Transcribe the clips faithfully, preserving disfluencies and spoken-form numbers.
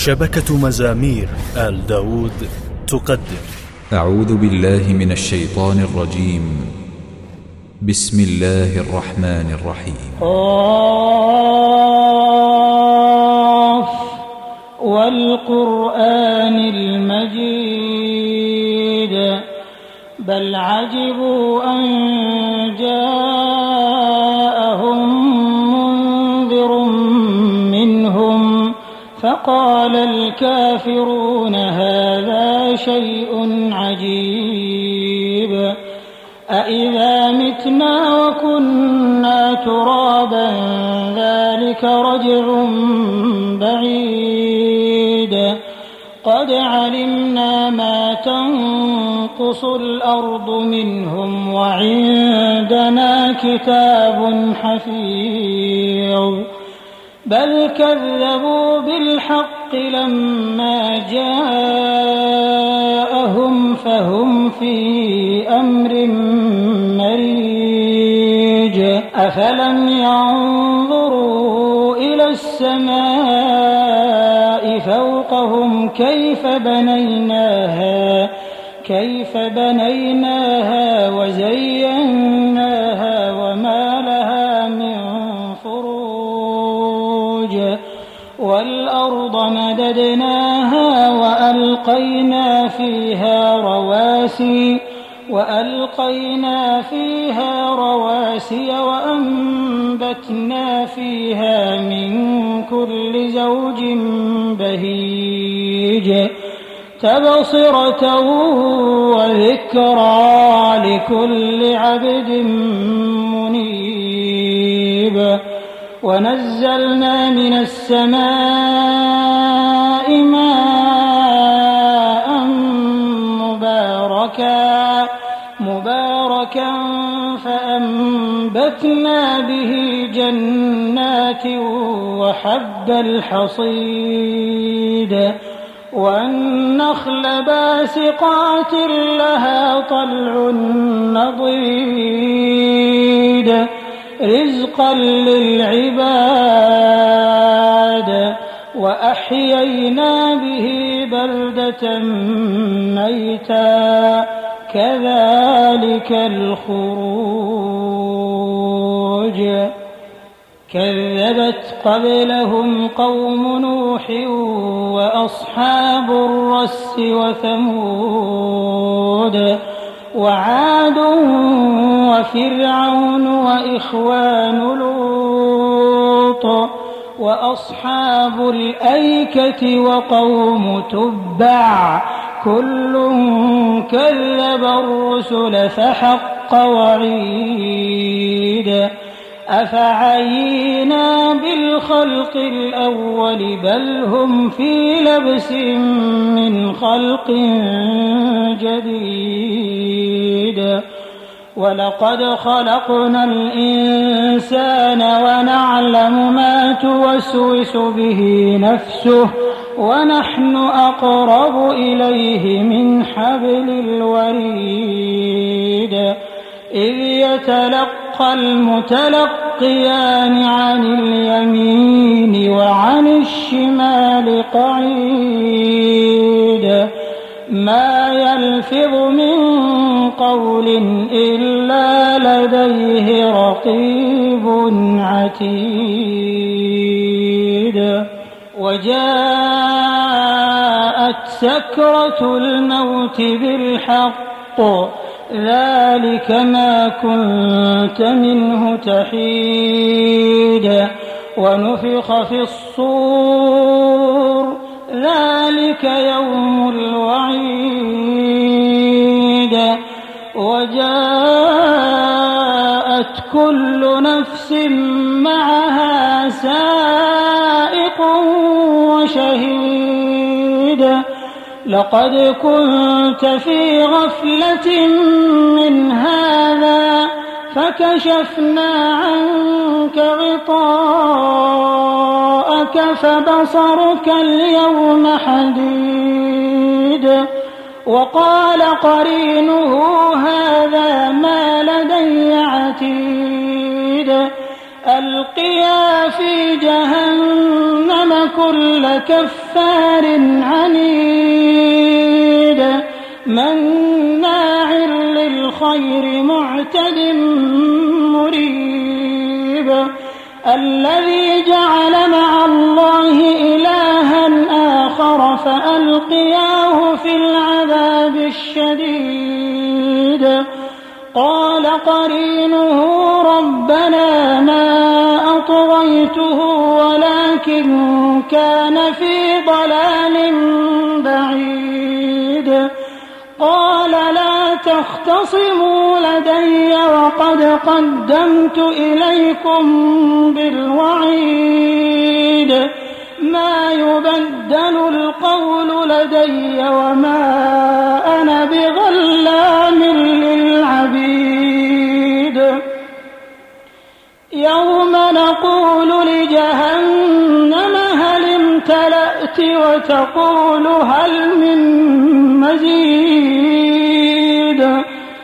شبكة مزامير آل داود تقدم. أعوذ بالله من الشيطان الرجيم. بسم الله الرحمن الرحيم. قاف والقرآن المجيد بل عجبوا أن جاءهم منذر منهم فقال الكافرون هذا شيء عجيب أإذا متنا وكنا ترابا ذلك رجع بعيد قد علمنا ما تنقص الأرض منهم وعندنا كتاب حفيظ بل كذبوا بالحق لما جاءهم فهم في أمر مريج أفلم ينظروا إلى السماء فوقهم كيف بنيناها كيف بنيناها وزيناها وما لها من فروج والأرض مددناها وألقينا فيها رواسي وألقينا فيها رواسي وأنبتنا فيها من كل زوج بهيج تبصرة وذكرى لكل عبد منيب ونزلنا من السماء ماء مباركا مباركا فأنبتنا به جنات وحب الحصيد والنخل باسقات لها طلع نضيد رزقا للعباد وأحيينا به بلدة ميتا كذلك الخروج كذبت قبلهم قوم نوح وأصحاب الرس وثمود وعاد وفرعون وإخوان لوط وأصحاب الأيكة وقوم تبع كل كذب الرسل فحق وعيد أفعينا بالخلق الأول بل هم في لبس من خلق جديد ولقد خلقنا الإنسان ونعلم ما توسوس به نفسه ونحن أقرب إليه من حبل الوريد إذ يتلقى المتلقيان عن اليمين وعن الشمال قعيد ما يلفظ من قول إلا لديه رقيب عتيد وجاءت سكرة الموت بالحق ذلك ما كنت منه تحيد ونفخ في الصور ذلك يوم الوعيد وجاءت كل نفس معها سائق وشهيد لقد كنت في غفلة من هذا فكشفنا عنك غطاءك فبصرك اليوم حديد وقال قرينه هذا ما لدي عتيد ألقيا في جهنم كل كفار عنيد مناع للخير معتد مريب الذي جعل مع الله إلها آخر فألقياه في العذاب الشديد قال قرينه ربنا ما أطغيته ولكن كان في ضلال بعيد قال لا تختصموا لدي وقد قدمت إليكم بالوعيد ما يبدل القول لدي وما أنا بظلام للعبيد يوم نقول لجهنم هل امتلأت وتقول هل من مزيد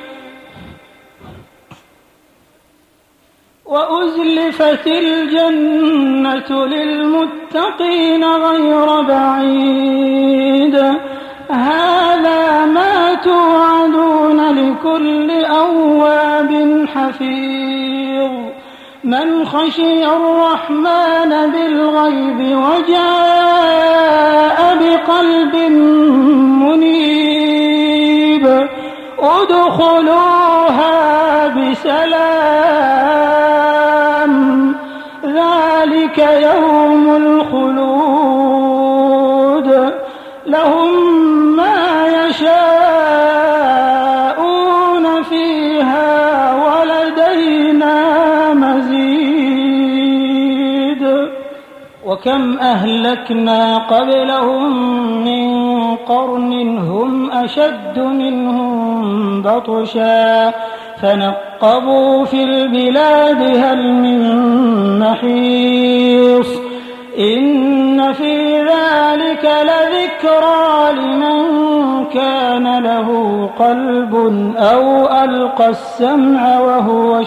وأزلفت الجنة للمتقين غير بعيد هذا ما توعدون لكل أواب حفيظ من خشي الرحمن بالغيب وجاء بقلب منيب ادخلوها بسلام ذلك يوم الخلود لهم ما يشاءون فيها ولدينا مزيد وكم أهلكنا قبلهم من قرن هم أشد منهم بطشا فنقبوا في البلاد هل من محيص إن في ذلك لذكرى لمن كان له قلب أو ألقى السمع وهو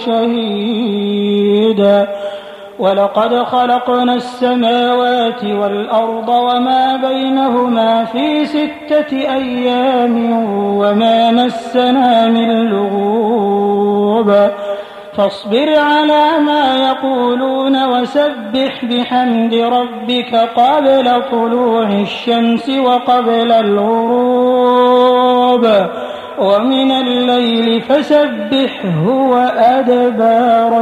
شهيد ولقد خلقنا السماوات والأرض وما بينهما في ستة أيام وما مسنا من لغوب فاصبر على ما يقولون وسبح بحمد ربك قبل طلوع الشمس وقبل الغروب ومن الليل فسبحه وأدبار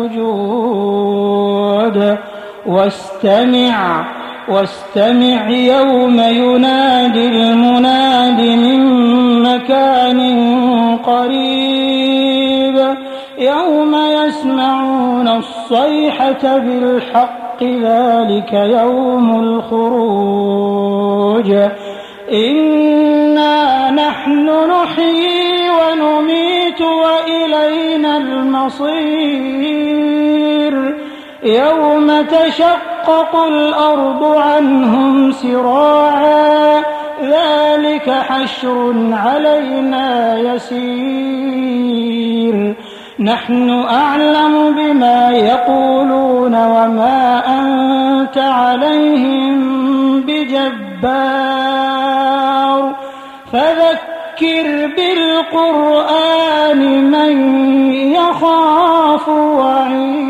السجود واستمع واستمع يوم ينادي المناد من مكان قريب يوم يسمعون الصيحة بالحق ذلك يوم الخروج إنا نحن نحيي ونميت وإلينا المصير يوم تشقق الأرض عنهم سراعا ذلك حشر علينا يسير نحن أعلم بما يقولون وما أنت عليهم بجبار فذكر بالقرآن من يخاف وعيد